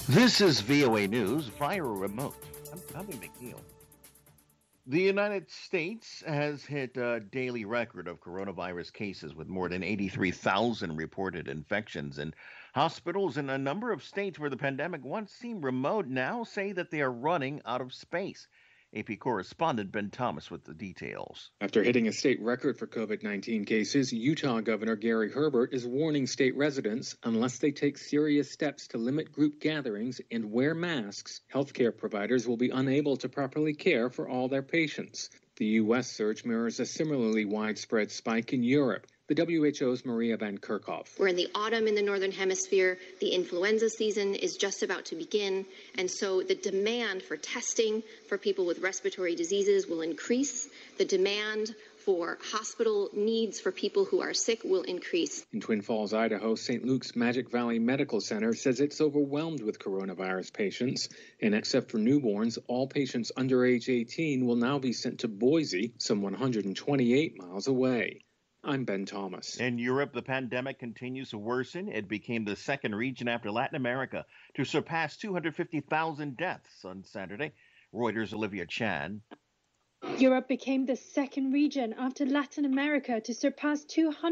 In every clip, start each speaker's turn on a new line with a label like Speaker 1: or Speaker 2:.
Speaker 1: This is VOA News via remote. I'm Tommy McNeil. The United States has hit a daily record of coronavirus cases with more than 83,000 reported infections. And hospitals in a number of states where the pandemic once seemed remote now say that they are running out of space. AP correspondent Ben Thomas with the details.
Speaker 2: After hitting a state record for COVID-19 cases, Utah Governor Gary Herbert is warning state residents unless they take serious steps to limit group gatherings and wear masks, healthcare providers will be unable to properly care for all their patients. The U.S. surge mirrors a similarly widespread spike in Europe. The WHO's Maria Van Kerkhove.
Speaker 3: We're in the autumn in the Northern Hemisphere. The influenza season is just about to begin. And so the demand for testing for people with respiratory diseases will increase. The demand for hospital needs for people who are sick will increase.
Speaker 2: In Twin Falls, Idaho, St. Luke's Magic Valley Medical Center says it's overwhelmed with coronavirus patients. And except for newborns, all patients under age 18 will now be sent to Boise, some 128 miles away. I'm Ben Thomas.
Speaker 1: In Europe, the pandemic continues to worsen. It became the second region after Latin America to surpass 250,000 deaths on Saturday. Reuters' Olivia Chan.
Speaker 4: Europe became the second region after Latin America to surpass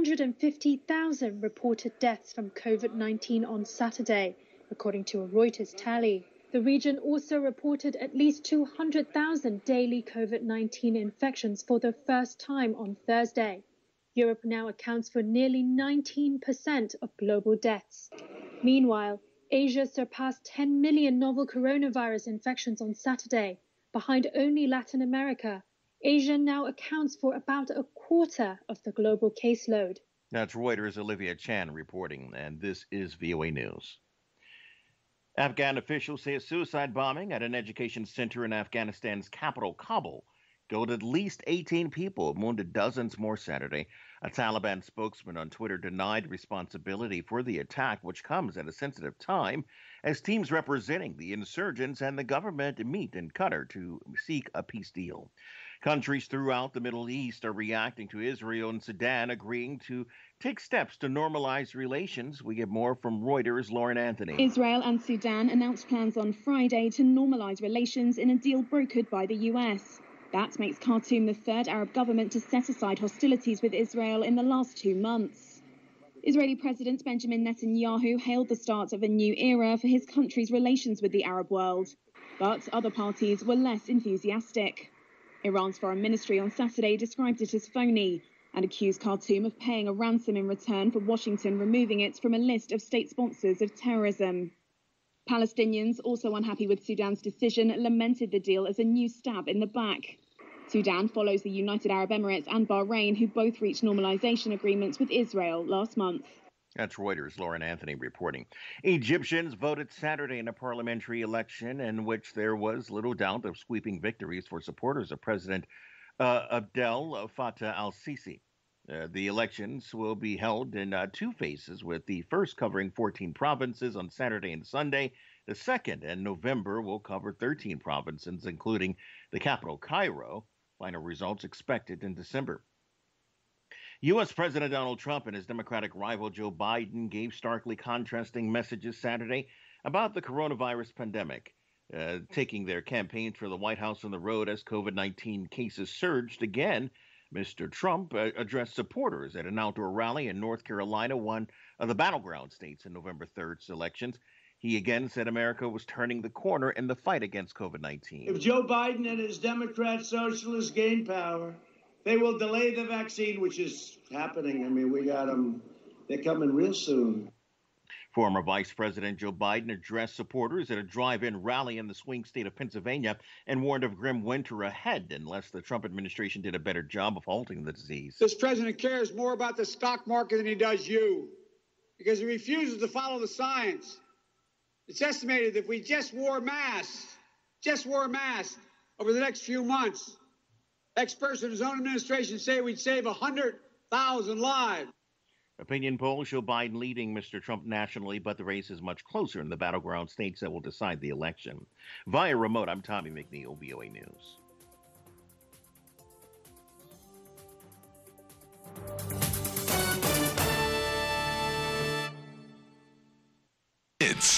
Speaker 4: 250,000 reported deaths from COVID-19 on Saturday, according to a Reuters tally. The region also reported at least 200,000 daily COVID-19 infections for the first time on Thursday. Europe now accounts for nearly 19% of global deaths. Meanwhile, Asia surpassed 10 million novel coronavirus infections on Saturday. Behind only Latin America, Asia now accounts for about a quarter of the global caseload.
Speaker 1: That's Reuters' Olivia Chan reporting, and this is VOA News. Afghan officials say a suicide bombing at an education center in Afghanistan's capital, Kabul, killed at least 18 people and wounded dozens more Saturday. A Taliban spokesman on Twitter denied responsibility for the attack, which comes at a sensitive time as teams representing the insurgents and the government meet in Qatar to seek a peace deal. Countries throughout the Middle East are reacting to Israel and Sudan agreeing to take steps to normalize relations. We get more from Reuters' Lauren Anthony.
Speaker 5: Israel and Sudan announced plans on Friday to normalize relations in a deal brokered by the U.S. That makes Khartoum the third Arab government to set aside hostilities with Israel in the last 2 months. Israeli President Benjamin Netanyahu hailed the start of a new era for his country's relations with the Arab world. But other parties were less enthusiastic. Iran's foreign ministry on Saturday described it as phony and accused Khartoum of paying a ransom in return for Washington removing it from a list of state sponsors of terrorism. Palestinians, also unhappy with Sudan's decision, lamented the deal as a new stab in the back. Sudan follows the United Arab Emirates and Bahrain, who both reached normalization agreements with Israel last month.
Speaker 1: That's Reuters' Lauren Anthony reporting. Egyptians voted Saturday in a parliamentary election in which there was little doubt of sweeping victories for supporters of President Abdel Fattah al-Sisi. The elections will be held in two phases, with the first covering 14 provinces on Saturday and Sunday. The second, in November, will cover 13 provinces, including the capital, Cairo. Final results expected in December. U.S. President Donald Trump and his Democratic rival Joe Biden gave starkly contrasting messages Saturday about the coronavirus pandemic, taking their campaigns for the White House on the road as COVID-19 cases surged again. Mr. Trump addressed supporters at an outdoor rally in North Carolina, one of the battleground states in November 3rd's elections. He again said America was turning the corner in the fight against COVID-19.
Speaker 6: If Joe Biden and his Democrat socialists gain power, they will delay the vaccine, which is happening. I mean, we got them. They're coming real soon.
Speaker 1: Former Vice President Joe Biden addressed supporters at a drive-in rally in the swing state of Pennsylvania and warned of grim winter ahead unless the Trump administration did a better job of halting the disease.
Speaker 7: This president cares more about the stock market than he does you, because he refuses to follow the science. It's estimated that if we just wore masks over the next few months, experts in his own administration say we'd save 100,000 lives.
Speaker 1: Opinion polls show Biden leading Mr. Trump nationally, but the race is much closer in the battleground states that will decide the election. Via remote, I'm Tommy McNeil, VOA News.